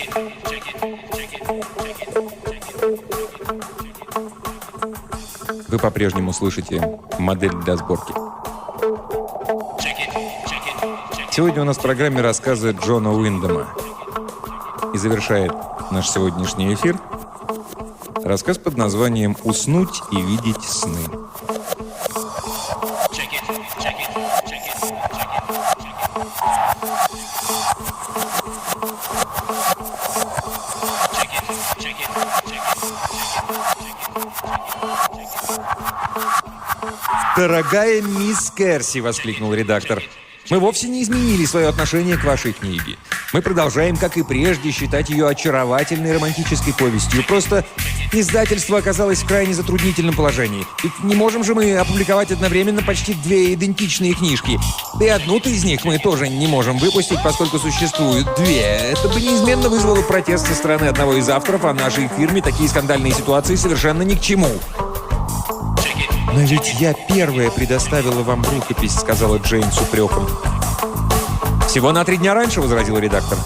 Вы по-прежнему слышите «Модель для сборки». Сегодня у нас в программе рассказы Джона Уиндема. И завершает наш сегодняшний эфир рассказ под названием «Уснуть и видеть сны». «Дорогая мисс Керси!» — воскликнул редактор. «Мы вовсе не изменили свое отношение к вашей книге. Мы продолжаем, как и прежде, считать ее очаровательной романтической повестью. Просто издательство оказалось в крайне затруднительном положении. Ведь не можем же мы опубликовать одновременно почти две идентичные книжки. Да и одну-то из них мы тоже не можем выпустить, поскольку существуют две. Это бы неизменно вызвало протест со стороны одного из авторов, а нашей фирме такие скандальные ситуации совершенно ни к чему». «Но ведь я первая предоставила вам рукопись», — сказала Джейн с упреком. «Всего на 3 дня раньше», — возразил редактор.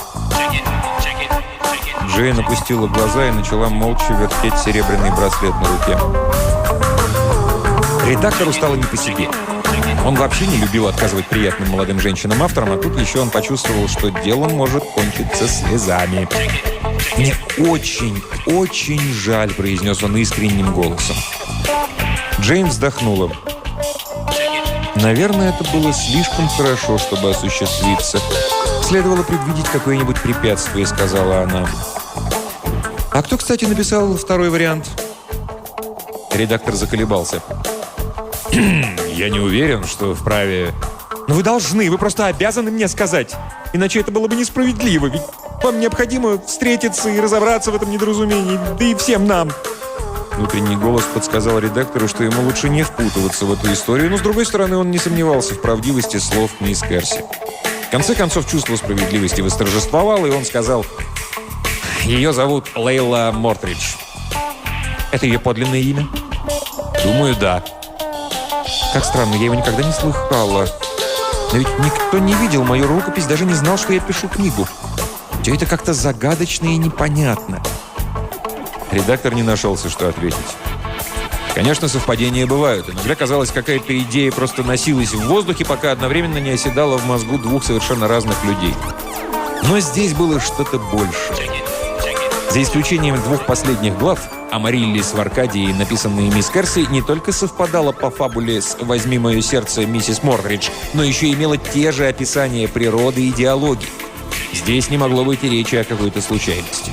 Джейн опустила глаза и начала молча вертеть серебряный браслет на руке. Редактору стало не по себе. Он вообще не любил отказывать приятным молодым женщинам-авторам, а тут еще он почувствовал, что дело может кончиться слезами. «Мне очень, очень жаль», — произнес он искренним голосом. Джейн вздохнула. «Наверное, это было слишком хорошо, чтобы осуществиться. Следовало предвидеть какое-нибудь препятствие», — сказала она. «А кто, кстати, написал второй вариант?» Редактор заколебался. «Я не уверен, что вправе...» «Но вы должны, вы просто обязаны мне сказать. Иначе это было бы несправедливо, ведь вам необходимо встретиться и разобраться в этом недоразумении, да и всем нам». Внутренний голос подсказал редактору, что ему лучше не впутываться в эту историю, но, с другой стороны, он не сомневался в правдивости слов мисс Керси. В конце концов, чувство справедливости восторжествовало, и он сказал: «Ее зовут Лейла Мортридж». «Это ее подлинное имя?» «Думаю, да». «Как странно, я его никогда не слыхала. Но ведь никто не видел мою рукопись, даже не знал, что я пишу книгу. Все это как-то загадочно и непонятно». Редактор не нашелся, что ответить. Конечно, совпадения бывают. Иногда, казалось, какая-то идея просто носилась в воздухе, пока одновременно не оседала в мозгу двух совершенно разных людей. Но здесь было что-то большее. За исключением 2 последних глав, «Амариллис в Аркадии», написанные мисс Керси, не только совпадала по фабуле с «Возьми мое сердце, миссис Мортридж», но еще имела те же описания природы и диалоги. Здесь не могло быть и речи о какой-то случайности.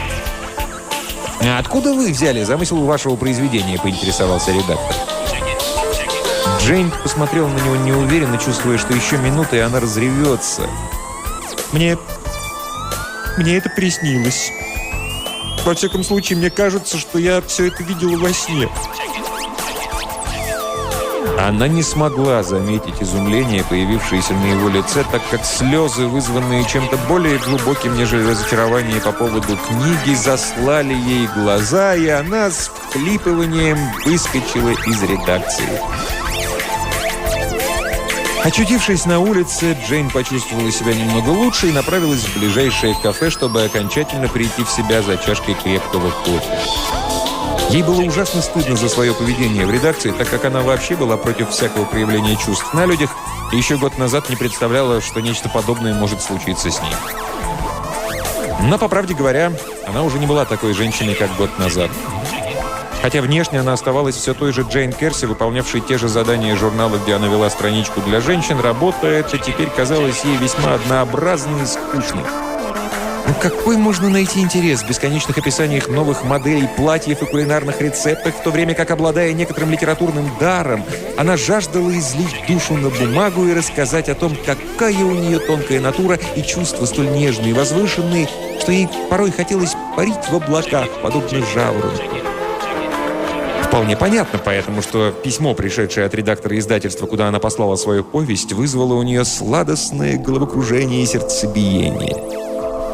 «А откуда вы взяли замысел вашего произведения?» – поинтересовался редактор. Джейн посмотрела на него неуверенно, чувствуя, что еще минута, и она разревется. Мне это приснилось. Во всяком случае, мне кажется, что я все это видела во сне». Она не смогла заметить изумление, появившееся на его лице, так как слезы, вызванные чем-то более глубоким, нежели разочарование по поводу книги, заслали ей глаза, и она с всхлипыванием выскочила из редакции. Очутившись на улице, Джейн почувствовала себя немного лучше и направилась в ближайшее кафе, чтобы окончательно прийти в себя за чашкой крепкого кофе. Ей было ужасно стыдно за свое поведение в редакции, так как она вообще была против всякого проявления чувств на людях и еще год назад не представляла, что нечто подобное может случиться с ней. Но, по правде говоря, она уже не была такой женщиной, как год назад. Хотя внешне она оставалась все той же Джейн Керси, выполнявшей те же задания журнала, где она вела страничку для женщин, работа эта теперь казалась ей весьма однообразной и скучной. Ну какой можно найти интерес в бесконечных описаниях новых моделей, платьев и кулинарных рецептах, в то время как, обладая некоторым литературным даром, она жаждала излить душу на бумагу и рассказать о том, какая у нее тонкая натура и чувства столь нежные и возвышенные, что ей порой хотелось парить в облаках, подобно жаворонку. Вполне понятно поэтому, что письмо, пришедшее от редактора издательства, куда она послала свою повесть, вызвало у нее сладостное головокружение и сердцебиение.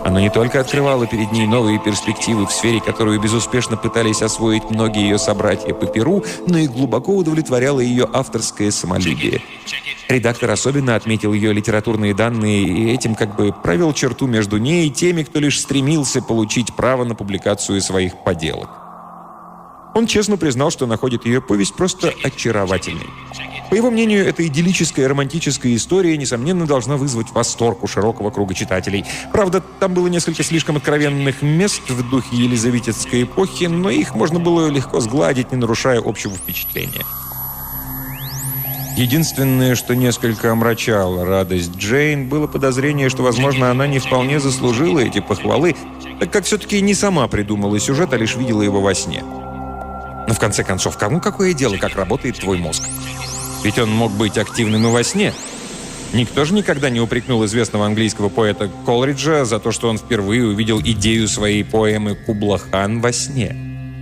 Оно не только открывало перед ней новые перспективы в сфере, которую безуспешно пытались освоить многие ее собратья по Перу, но и глубоко удовлетворяло ее авторское самолюбие. Редактор особенно отметил ее литературные данные и этим как бы провел черту между ней и теми, кто лишь стремился получить право на публикацию своих поделок. Он честно признал, что находит ее повесть просто очаровательной. По его мнению, эта идиллическая романтическая история, несомненно, должна вызвать восторг у широкого круга читателей. Правда, там было несколько слишком откровенных мест в духе елизаветинской эпохи, но их можно было легко сгладить, не нарушая общего впечатления. Единственное, что несколько омрачало радость Джейн, было подозрение, что, возможно, она не вполне заслужила эти похвалы, так как все-таки не сама придумала сюжет, а лишь видела его во сне. Но в конце концов, кому какое дело, как работает твой мозг? Ведь он мог быть активным и во сне. Никто же никогда не упрекнул известного английского поэта Колриджа за то, что он впервые увидел идею своей поэмы «Кубла-хан» во сне.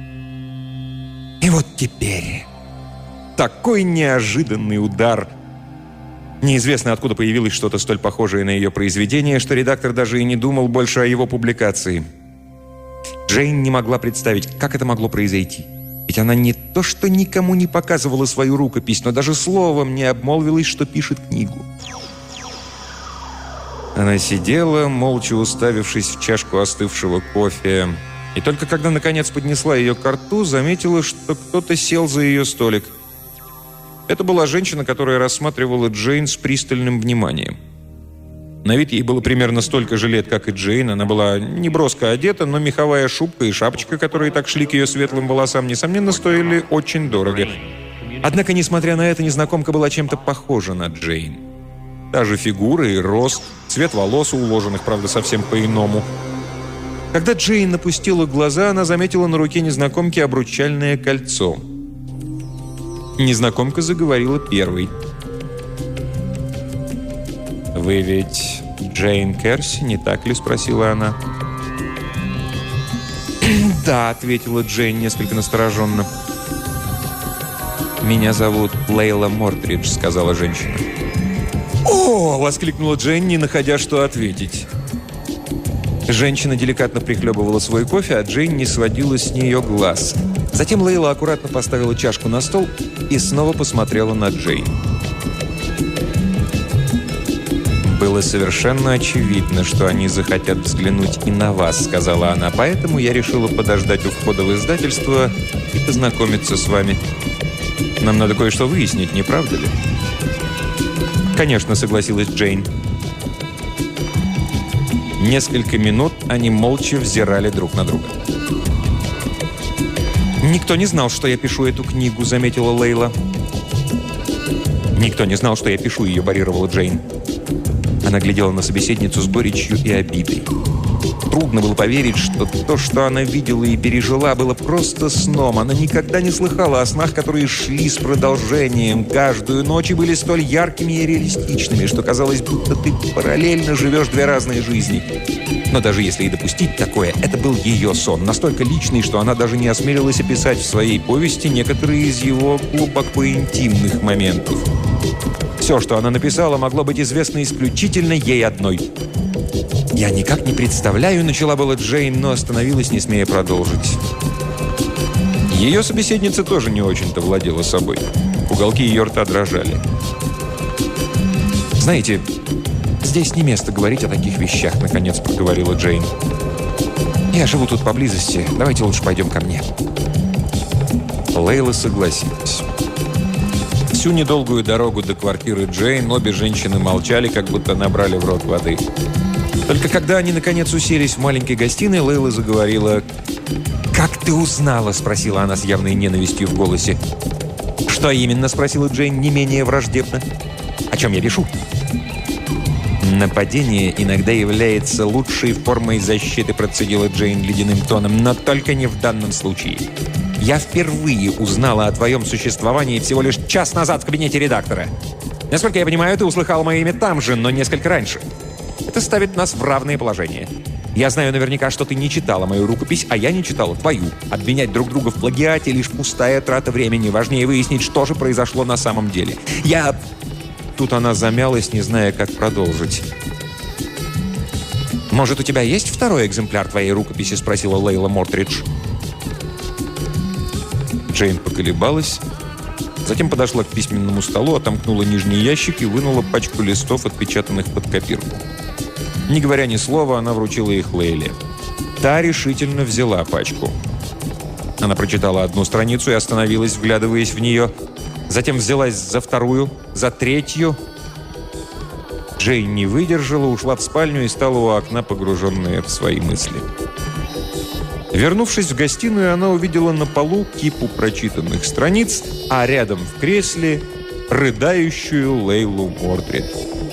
И вот теперь такой неожиданный удар. Неизвестно, откуда появилось что-то столь похожее на ее произведение, что редактор даже и не думал больше о его публикации. Джейн не могла представить, как это могло произойти. Ведь она не то что никому не показывала свою рукопись, но даже словом не обмолвилась, что пишет книгу. Она сидела, молча уставившись в чашку остывшего кофе, и только когда, наконец, поднесла ее к рту, заметила, что кто-то сел за ее столик. Это была женщина, которая рассматривала Джейн с пристальным вниманием. На вид ей было примерно столько же лет, как и Джейн. Она была неброско одета, но меховая шубка и шапочка, которые так шли к ее светлым волосам, несомненно, стоили очень дорого. Однако, несмотря на это, незнакомка была чем-то похожа на Джейн. Та же фигура и рост, цвет волос уложенных, правда, совсем по-иному. Когда Джейн напустила глаза, она заметила на руке незнакомки обручальное кольцо. Незнакомка заговорила первой. «Вы ведь Джейн Керси, не так ли?» – спросила она. «Да», – ответила Джейн несколько настороженно. «Меня зовут Лейла Мордридж», – сказала женщина. «О!» – воскликнула Джейн, не находя, что ответить. Женщина деликатно прихлебывала свой кофе, а Джейн не сводила с нее глаз. Затем Лейла аккуратно поставила чашку на стол и снова посмотрела на Джейн. «Было совершенно очевидно, что они захотят взглянуть и на вас», — сказала она. «Поэтому я решила подождать у входа в издательство и познакомиться с вами. Нам надо кое-что выяснить, не правда ли?» «Конечно», — согласилась Джейн. Несколько минут они молча взирали друг на друга. «Никто не знал, что я пишу эту книгу», — заметила Лейла. «Никто не знал, что я пишу ее», — парировала Джейн. Она глядела на собеседницу с горечью и обидой. Трудно было поверить, что то, что она видела и пережила, было просто сном. Она никогда не слыхала о снах, которые шли с продолжением. Каждую ночь и были столь яркими и реалистичными, что казалось, будто ты параллельно живешь две разные жизни. Но даже если и допустить такое, это был ее сон, настолько личный, что она даже не осмелилась описать в своей повести некоторые из его глубоко интимных моментов. Все, что она написала, могло быть известно исключительно ей одной. «Я никак не представляю», — начала была Джейн, но остановилась, не смея продолжить. Ее собеседница тоже не очень-то владела собой. Уголки ее рта дрожали. «Знаете, здесь не место говорить о таких вещах», — наконец проговорила Джейн. «Я живу тут поблизости. Давайте лучше пойдем ко мне». Лейла согласилась. Всю недолгую дорогу до квартиры Джейн обе женщины молчали, как будто набрали в рот воды. Только когда они, наконец, уселись в маленькой гостиной, Лейла заговорила. «Как ты узнала?» – спросила она с явной ненавистью в голосе. «Что именно?» – спросила Джейн не менее враждебно. «О чем я пишу?» «Нападение иногда является лучшей формой защиты», – процедила Джейн ледяным тоном, «но только не в данном случае. Я впервые узнала о твоем существовании всего лишь час назад в кабинете редактора. Насколько я понимаю, ты услыхал мое имя там же, но несколько раньше. Это ставит нас в равное положение. Я знаю наверняка, что ты не читала мою рукопись, а я не читала твою. Обвинять друг друга в плагиате — лишь пустая трата времени. Важнее выяснить, что же произошло на самом деле. Тут она замялась, не зная, как продолжить. «Может, у тебя есть второй экземпляр твоей рукописи?» – спросила Лейла Мортридж. Джейн поколебалась, затем подошла к письменному столу, отомкнула нижний ящик и вынула пачку листов, отпечатанных под копирку. Не говоря ни слова, она вручила их Лейле. Та решительно взяла пачку. Она прочитала одну страницу и остановилась, вглядываясь в нее. Затем взялась за вторую, за третью. Джейн не выдержала, ушла в спальню и стала у окна, погруженная в свои мысли. Вернувшись в гостиную, она увидела на полу кипу прочитанных страниц, а рядом в кресле рыдающую Лейлу Мордрид.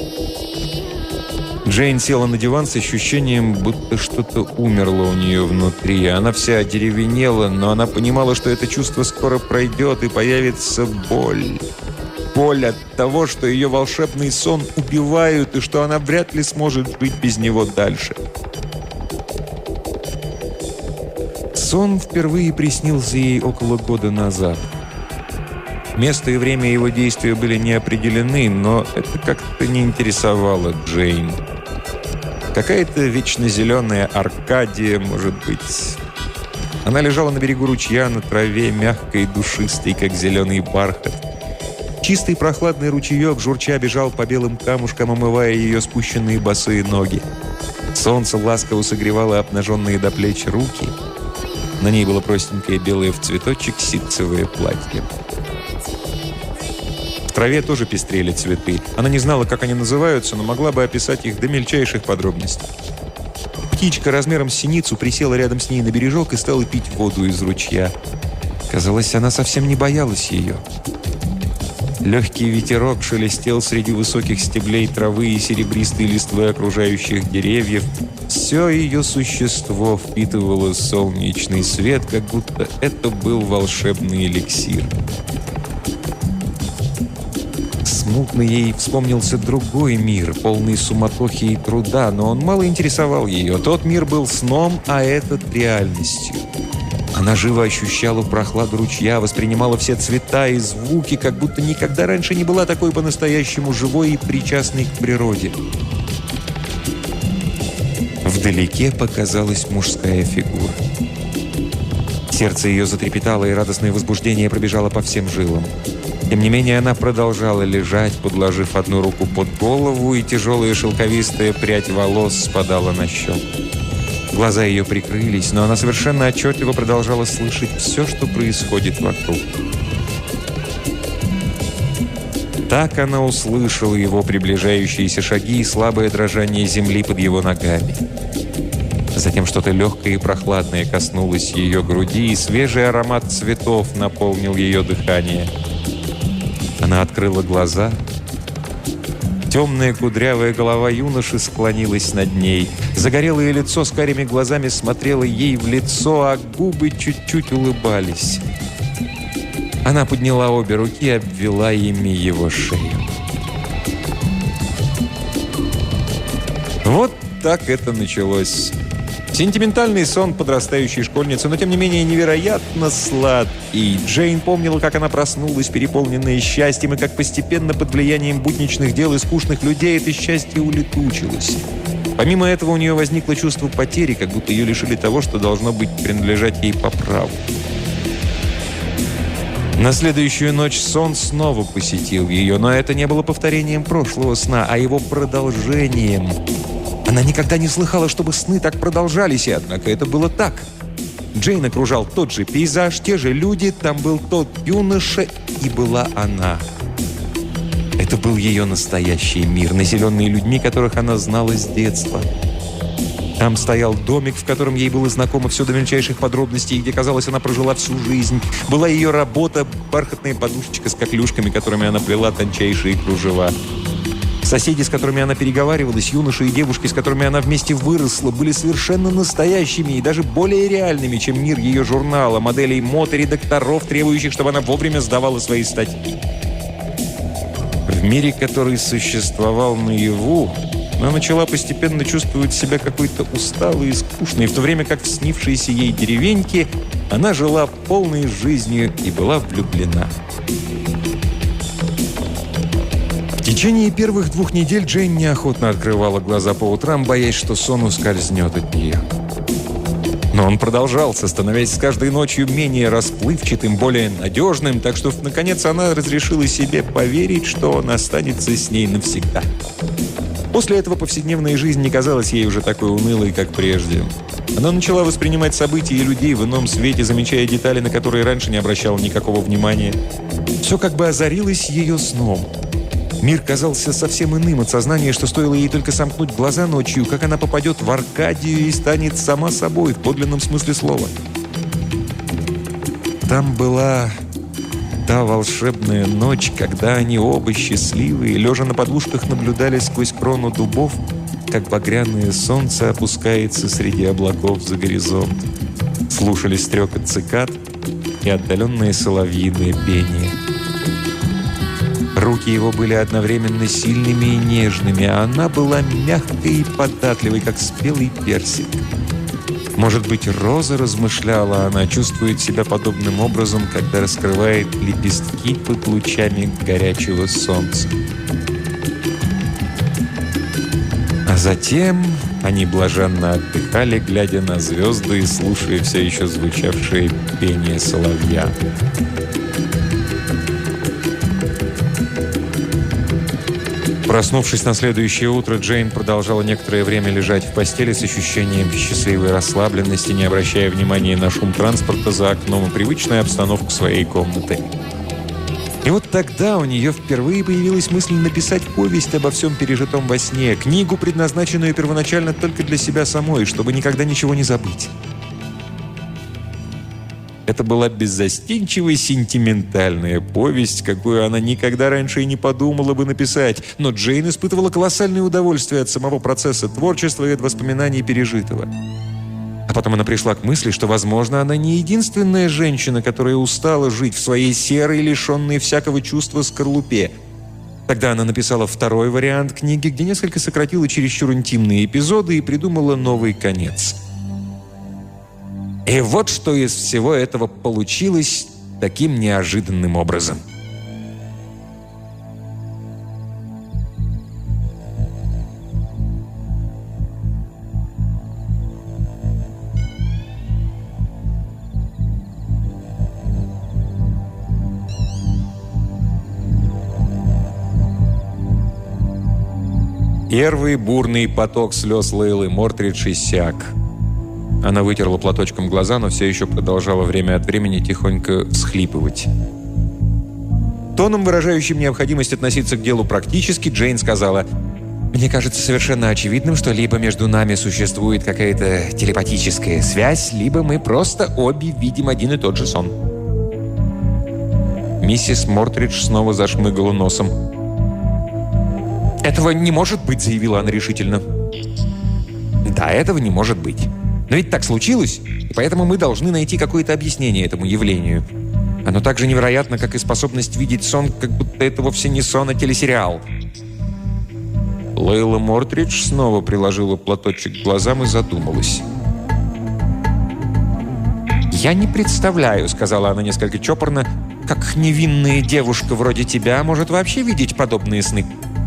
Джейн села на диван с ощущением, будто что-то умерло у нее внутри. Она вся одеревенела, но она понимала, что это чувство скоро пройдет и появится боль. Боль от того, что ее волшебный сон убивают и что она вряд ли сможет жить без него дальше. Сон впервые приснился ей около года назад. Место и время его действия были не определены, но это как-то не интересовало Джейн. Какая-то вечно зеленая Аркадия, может быть. Она лежала на берегу ручья на траве, мягкой и душистой, как зеленый бархат. Чистый прохладный ручеек журча бежал по белым камушкам, омывая ее спущенные босые ноги. Солнце ласково согревало обнаженные до плеч руки. На ней было простенькое белое в цветочек ситцевое платье. В траве тоже пестрели цветы. Она не знала, как они называются, но могла бы описать их до мельчайших подробностей. Птичка размером с синицу присела рядом с ней на бережок и стала пить воду из ручья. Казалось, она совсем не боялась ее. Легкий ветерок шелестел среди высоких стеблей травы и серебристой листвы окружающих деревьев. Все ее существо впитывало солнечный свет, как будто это был волшебный эликсир. Смутно ей вспомнился другой мир, полный суматохи и труда, но он мало интересовал ее. Тот мир был сном, а этот — реальностью. Она живо ощущала прохладу ручья, воспринимала все цвета и звуки, как будто никогда раньше не была такой по-настоящему живой и причастной к природе. Вдалеке показалась мужская фигура. Сердце ее затрепетало, и радостное возбуждение пробежало по всем жилам. Тем не менее, она продолжала лежать, подложив одну руку под голову, и тяжелая шелковистая прядь волос спадала на щеку. Глаза ее прикрылись, но она совершенно отчетливо продолжала слышать все, что происходит вокруг. Так она услышала его приближающиеся шаги и слабое дрожание земли под его ногами. Затем что-то легкое и прохладное коснулось ее груди, и свежий аромат цветов наполнил ее дыхание. Она открыла глаза. Темная кудрявая голова юноши склонилась над ней. Загорелое лицо с карими глазами смотрело ей в лицо, а губы чуть-чуть улыбались. Она подняла обе руки и обвела ими его шею. Вот так это началось. Сентиментальный сон подрастающей школьницы, но тем не менее невероятно сладкий. Джейн помнила, как она проснулась, переполненная счастьем, и как постепенно под влиянием будничных дел и скучных людей это счастье улетучилось. Помимо этого у нее возникло чувство потери, как будто ее лишили того, что должно быть принадлежать ей по праву. На следующую ночь сон снова посетил ее, но это не было повторением прошлого сна, а его продолжением. Она никогда не слыхала, чтобы сны так продолжались, и однако это было так. Джейн окружал тот же пейзаж, те же люди, там был тот юноша, и была она. Это был ее настоящий мир, населенный людьми, которых она знала с детства. Там стоял домик, в котором ей было знакомо все до мельчайших подробностей, где, казалось, она прожила всю жизнь. Была ее работа, бархатная подушечка с коклюшками, которыми она плела тончайшие кружева. Соседи, с которыми она переговаривалась, юноши и девушки, с которыми она вместе выросла, были совершенно настоящими и даже более реальными, чем мир ее журнала, моделей мод и редакторов, требующих, чтобы она вовремя сдавала свои статьи. В мире, который существовал наяву, она начала постепенно чувствовать себя какой-то усталой и скучной, в то время как в снившейся ей деревеньке она жила полной жизнью и была влюблена. В течение первых 2 недель Джейн неохотно открывала глаза по утрам, боясь, что сон ускользнет от нее. Но он продолжался, становясь с каждой ночью менее расплывчатым, более надежным, так что, наконец, она разрешила себе поверить, что он останется с ней навсегда. После этого повседневная жизнь не казалась ей уже такой унылой, как прежде. Она начала воспринимать события и людей в ином свете, замечая детали, на которые раньше не обращала никакого внимания. Все как бы озарилось ее сном. Мир казался совсем иным от сознания, что стоило ей только сомкнуть глаза ночью, как она попадет в Аркадию и станет сама собой в подлинном смысле слова. Там была та волшебная ночь, когда они оба счастливые, лежа на подушках, наблюдали сквозь крону дубов, как багряное солнце опускается среди облаков за горизонт. Слушали стрекот цикад и отдаленное соловьиное пение. Руки его были одновременно сильными и нежными, а она была мягкой и податливой, как спелый персик. Может быть, роза, размышляла она, чувствует себя подобным образом, когда раскрывает лепестки под лучами горячего солнца. А затем они блаженно отдыхали, глядя на звезды и слушая все еще звучавшее пение соловья. Проснувшись на следующее утро, Джейн продолжала некоторое время лежать в постели с ощущением счастливой расслабленности, не обращая внимания на шум транспорта за окном и привычную обстановку своей комнаты. И вот тогда у нее впервые появилась мысль написать повесть обо всем пережитом во сне, книгу, предназначенную первоначально только для себя самой, чтобы никогда ничего не забыть. Это была беззастенчивая, сентиментальная повесть, какую она никогда раньше и не подумала бы написать. Но Джейн испытывала колоссальное удовольствие от самого процесса творчества и от воспоминаний пережитого. А потом она пришла к мысли, что, возможно, она не единственная женщина, которая устала жить в своей серой, лишенной всякого чувства скорлупе. Тогда она написала второй вариант книги, где несколько сократила чересчур интимные эпизоды и придумала новый конец. И вот что из всего этого получилось таким неожиданным образом. Первый бурный поток слез Лейлы Мортридж иссяк. Она вытерла платочком глаза, но все еще продолжала время от времени тихонько всхлипывать. Тоном, выражающим необходимость относиться к делу практически, Джейн сказала: «Мне кажется совершенно очевидным, что либо между нами существует какая-то телепатическая связь, либо мы просто обе видим один и тот же сон». Миссис Мортридж снова зашмыгала носом. «Этого не может быть», — заявила она решительно. «Да, этого не может быть. Но ведь так случилось, и поэтому мы должны найти какое-то объяснение этому явлению. Оно так же невероятно, как и способность видеть сон, как будто это вовсе не сон, а телесериал». Лейла Мортридж снова приложила платочек к глазам и задумалась. «Я не представляю», — сказала она несколько чопорно, «как невинная девушка вроде тебя может вообще видеть подобные сны».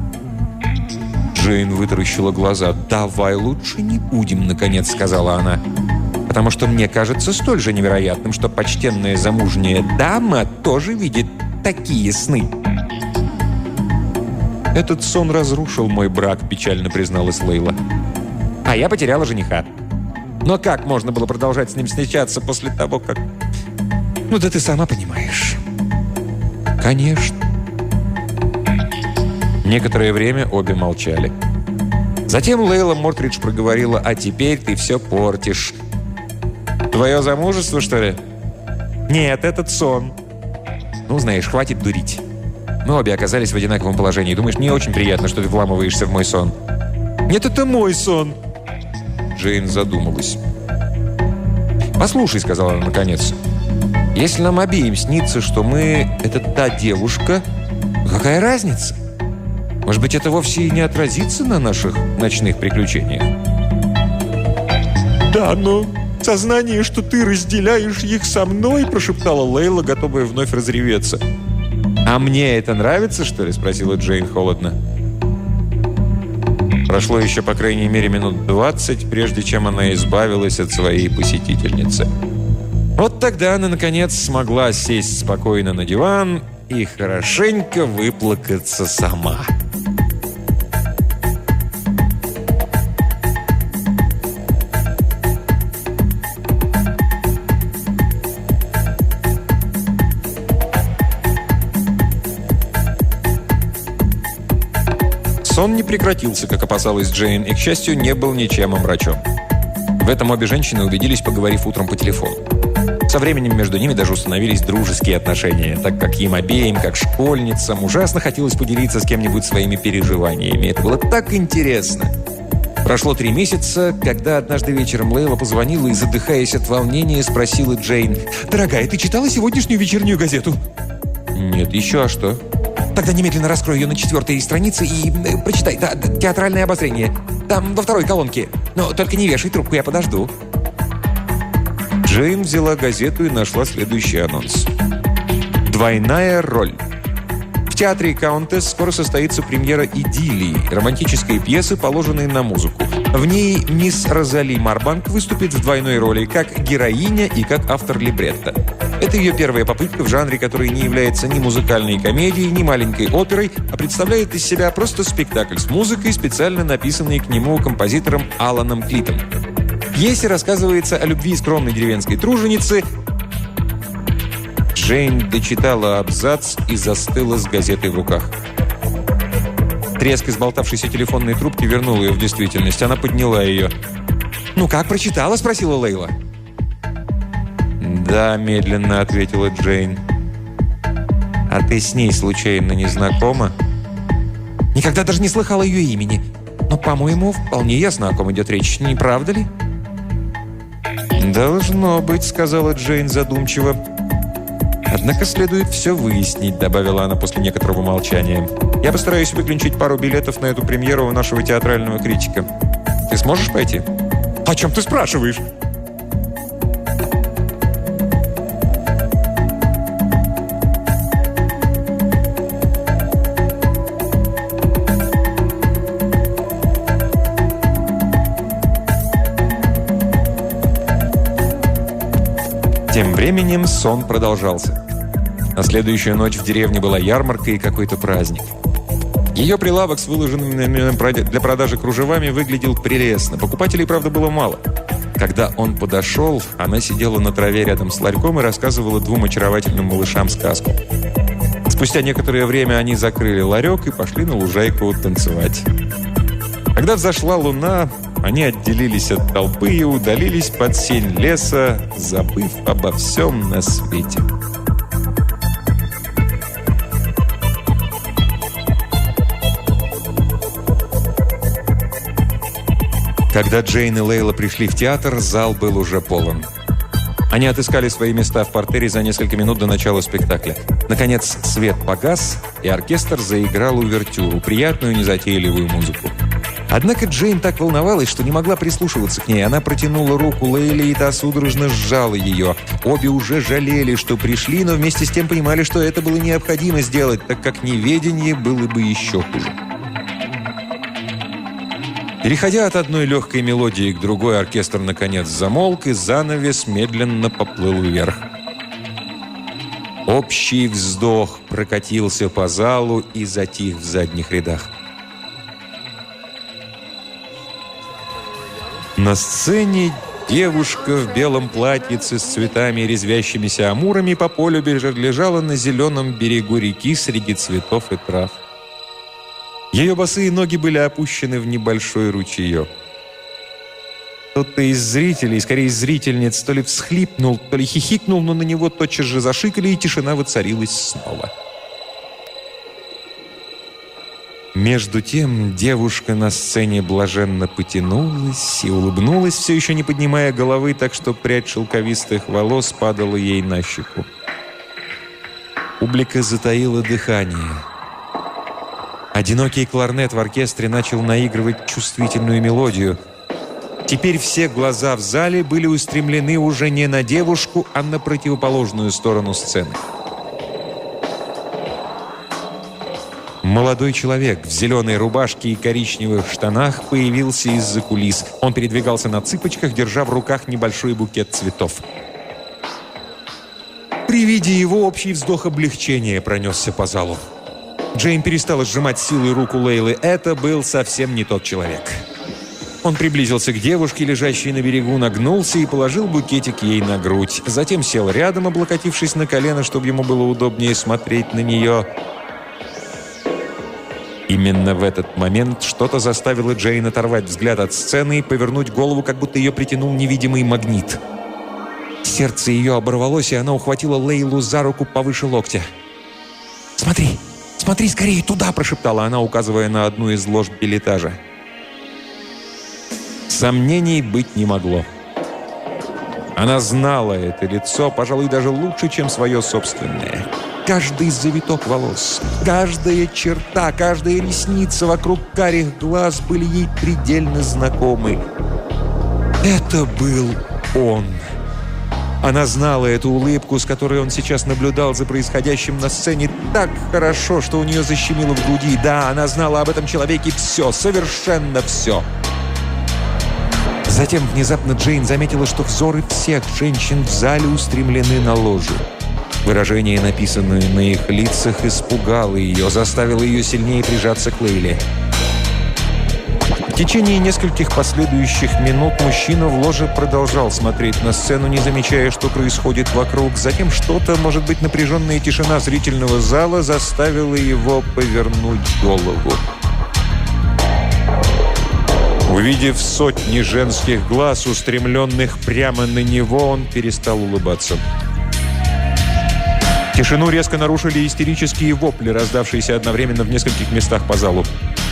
Джейн вытаращила глаза. «Давай лучше не будем», — наконец сказала она. «Потому что мне кажется столь же невероятным, что почтенная замужняя дама тоже видит такие сны». «Этот сон разрушил мой брак», — печально призналась Лейла. «А я потеряла жениха. Но как можно было продолжать с ним встречаться после того, как...» «Ну да ты сама понимаешь». «Конечно». Некоторое время обе молчали. Затем Лейла Мортридж проговорила: «А теперь ты все портишь». «Твое замужество, что ли?» «Нет, этот сон». «Ну, знаешь, хватит дурить. Мы обе оказались в одинаковом положении. Думаешь, мне очень приятно, что ты вламываешься в мой сон?» «Нет, это мой сон». Джейн задумалась. «Послушай», — сказала она наконец, — «если нам обеим снится, что мы — это та девушка, какая разница? Может быть, это вовсе и не отразится на наших ночных приключениях?» «Да, но сознание, что ты разделяешь их со мной», — прошептала Лейла, готовая вновь разреветься. «А мне это нравится, что ли?» – спросила Джейн холодно. Прошло еще, по крайней мере, минут 20, прежде чем она избавилась от своей посетительницы. Вот тогда она, наконец, смогла сесть спокойно на диван и хорошенько выплакаться сама. Сон не прекратился, как опасалась Джейн, и, к счастью, не был ничем омрачен. В этом обе женщины убедились, поговорив утром по телефону. Со временем между ними даже установились дружеские отношения, так как им обеим, как школьницам, ужасно хотелось поделиться с кем-нибудь своими переживаниями. Это было так интересно. Прошло 3 месяца, когда однажды вечером Лейла позвонила и, задыхаясь от волнения, спросила Джейн: «Дорогая, ты читала сегодняшнюю вечернюю газету?» «Нет, еще, а что?» «Тогда немедленно раскрой ее на 4-й странице и прочитай. Театральное обозрение. Там во 2-й колонке. Но только не вешай трубку, я подожду». Джейн взяла газету и нашла следующий анонс. «Двойная роль. В театре «Каунтесс» скоро состоится премьера «Идиллии», романтической пьесы, положенной на музыку. В ней мисс Розали Марбанк выступит в двойной роли, как героиня и как автор либретто. Это ее первая попытка в жанре, который не является ни музыкальной комедией, ни маленькой оперой, а представляет из себя просто спектакль с музыкой, специально написанный к нему композитором Аланом Клитом. В пьесе рассказывается о любви скромной деревенской труженицы. Джейн дочитала абзац и застыла с газетой в руках. Треск из болтавшейся телефонной трубки вернул ее в действительность. Она подняла ее. «Ну как, прочитала?» – спросила Лейла. «Да», – медленно ответила Джейн. «А ты с ней случайно не знакома?» «Никогда даже не слыхала ее имени. Но, по-моему, вполне ясно, о ком идет речь. Не правда ли?» «Должно быть», – сказала Джейн задумчиво. «Однако следует все выяснить», – добавила она после некоторого молчания. «Я постараюсь выклинчить пару билетов на эту премьеру у нашего театрального критика. Ты сможешь пойти?» «О чем ты спрашиваешь?» Тем временем сон продолжался. На следующую ночь в деревне была ярмарка и какой-то праздник. Ее прилавок с выложенными для продажи кружевами выглядел прелестно. Покупателей, правда, было мало. Когда он подошел, она сидела на траве рядом с ларьком и рассказывала 2 очаровательным малышам сказку. Спустя некоторое время они закрыли ларек и пошли на лужайку танцевать. Когда взошла луна, они отделились от толпы и удалились под сень леса, забыв обо всем на свете. Когда Джейн и Лейла пришли в театр, зал был уже полон. Они отыскали свои места в партере за несколько минут до начала спектакля. Наконец, свет погас, и оркестр заиграл увертюру, приятную незатейливую музыку. Однако Джейн так волновалась, что не могла прислушиваться к ней. Она протянула руку Лейле, и та судорожно сжала ее. Обе уже жалели, что пришли, но вместе с тем понимали, что это было необходимо сделать, так как неведение было бы еще хуже. Переходя от одной легкой мелодии к другой, оркестр наконец замолк, и занавес медленно поплыл вверх. Общий вздох прокатился по залу и затих в задних рядах. На сцене девушка в белом платьице с цветами и резвящимися амурами по полю лежала на зеленом берегу реки среди цветов и трав. Ее босые ноги были опущены в небольшой ручеек. Кто-то из зрителей, скорее зрительниц, то ли всхлипнул, то ли хихикнул, но на него тотчас же зашикали, и тишина воцарилась снова. Между тем девушка на сцене блаженно потянулась и улыбнулась, все еще не поднимая головы, так что прядь шелковистых волос падала ей на щеку. Публика затаила дыхание. Одинокий кларнет в оркестре начал наигрывать чувствительную мелодию. Теперь все глаза в зале были устремлены уже не на девушку, а на противоположную сторону сцены. Молодой человек в зеленой рубашке и коричневых штанах появился из-за кулис. Он передвигался на цыпочках, держа в руках небольшой букет цветов. При виде его общий вздох облегчения пронесся по залу. Джейн перестала сжимать силой руку Лейлы. Это был совсем не тот человек. Он приблизился к девушке, лежащей на берегу, нагнулся и положил букетик ей на грудь. Затем сел рядом, облокотившись на колено, чтобы ему было удобнее смотреть на нее. Именно в этот момент что-то заставило Джейн оторвать взгляд от сцены и повернуть голову, как будто ее притянул невидимый магнит. Сердце ее оборвалось, и она ухватила Лейлу за руку повыше локтя. «Смотри, смотри скорее туда!» – прошептала она, указывая на одну из лож бельэтажа. Сомнений быть не могло. Она знала это лицо, пожалуй, даже лучше, чем свое собственное. Каждый завиток волос, каждая черта, каждая ресница вокруг карих глаз были ей предельно знакомы. Это был он. Она знала эту улыбку, с которой он сейчас наблюдал за происходящим на сцене так хорошо, что у нее защемило в груди. Да, она знала об этом человеке все, совершенно все. Затем внезапно Джейн заметила, что взоры всех женщин в зале устремлены на ложу. Выражение, написанное на их лицах, испугало ее, заставило ее сильнее прижаться к Лейле. В течение нескольких последующих минут мужчина в ложе продолжал смотреть на сцену, не замечая, что происходит вокруг. Затем что-то, может быть, напряженная тишина зрительного зала, заставила его повернуть голову. Увидев сотни женских глаз, устремленных прямо на него, он перестал улыбаться. Тишину резко нарушили истерические вопли, раздавшиеся одновременно в нескольких местах по залу.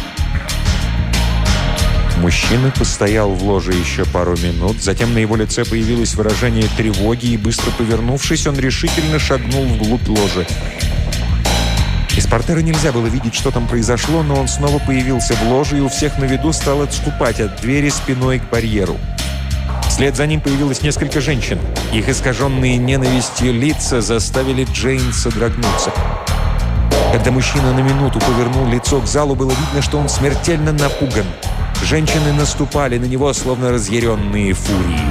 Мужчина постоял в ложе еще пару минут, затем на его лице появилось выражение тревоги, и, быстро повернувшись, он решительно шагнул вглубь ложи. Из портера нельзя было видеть, что там произошло, но он снова появился в ложе, и у всех на виду стал отступать от двери спиной к барьеру. Вслед за ним появилось несколько женщин. Их искаженные ненавистью лица заставили Джейн содрогнуться. Когда мужчина на минуту повернул лицо к залу, было видно, что он смертельно напуган. Женщины наступали на него, словно разъяренные фурии.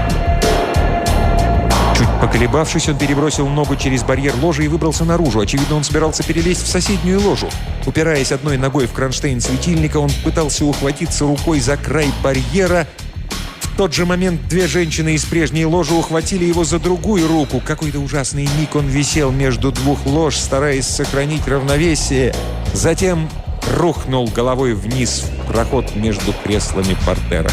Чуть поколебавшись, он перебросил ногу через барьер ложи и выбрался наружу. Очевидно, он собирался перелезть в соседнюю ложу. Упираясь одной ногой в кронштейн светильника, он пытался ухватиться рукой за край барьера. В тот же момент две женщины из прежней ложи ухватили его за другую руку. Какой-то ужасный миг он висел между двух лож, стараясь сохранить равновесие. Затем рухнул головой вниз в проход между креслами портера.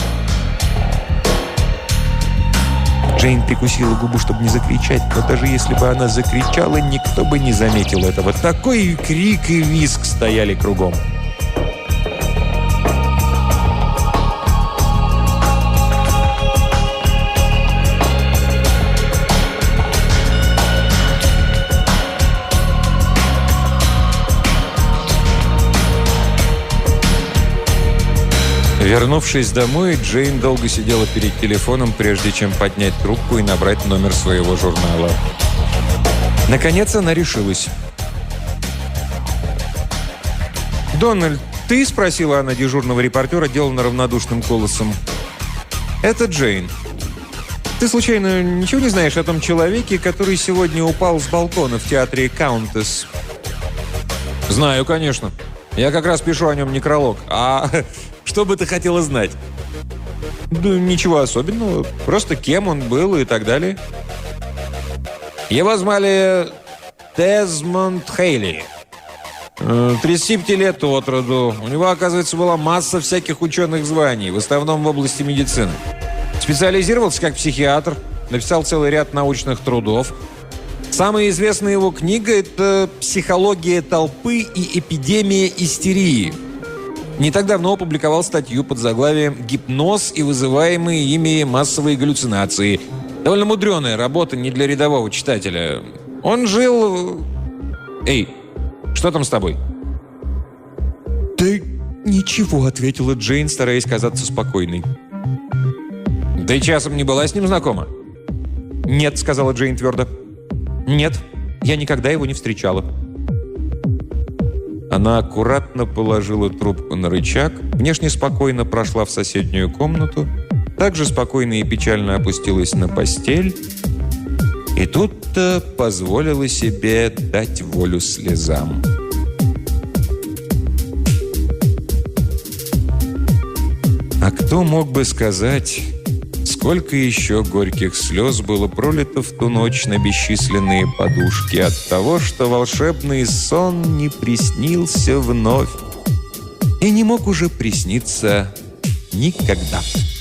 Джейн прикусила губу, чтобы не закричать, но даже если бы она закричала, никто бы не заметил этого. Такой крик и визг стояли кругом. Вернувшись домой, Джейн долго сидела перед телефоном, прежде чем поднять трубку и набрать номер своего журнала. Наконец она решилась. «Дональд, ты?» – спросила она дежурного репортера, деланно равнодушным голосом. «Это Джейн. Ты, случайно, ничего не знаешь о том человеке, который сегодня упал с балкона в театре «Каунтесс»?» «Знаю, конечно. Я как раз пишу о нем некролог. А что бы ты хотела знать?» «Да ничего особенного. Просто кем он был и так далее». «Его звали Дезмонд Хейли. 35 лет от роду. У него, оказывается, была масса всяких ученых званий, в основном в области медицины. Специализировался как психиатр, написал целый ряд научных трудов. Самая известная его книга – это «Психология толпы и эпидемия истерии». Не так давно опубликовал статью под заглавием «Гипноз и вызываемые ими массовые галлюцинации». Довольно мудреная работа, не для рядового читателя. Он жил... Эй, что там с тобой? «Да ничего», — ответила Джейн, стараясь казаться спокойной. «Ты часом не была с ним знакома?» «Нет», — сказала Джейн твердо. «Нет, я никогда его не встречала». Она аккуратно положила трубку на рычаг, внешне спокойно прошла в соседнюю комнату, также спокойно и печально опустилась на постель и тут-то позволила себе дать волю слезам. А кто мог бы сказать, сколько еще горьких слез было пролито в ту ночь на бесчисленные подушки от того, что волшебный сон не приснился вновь и не мог уже присниться никогда.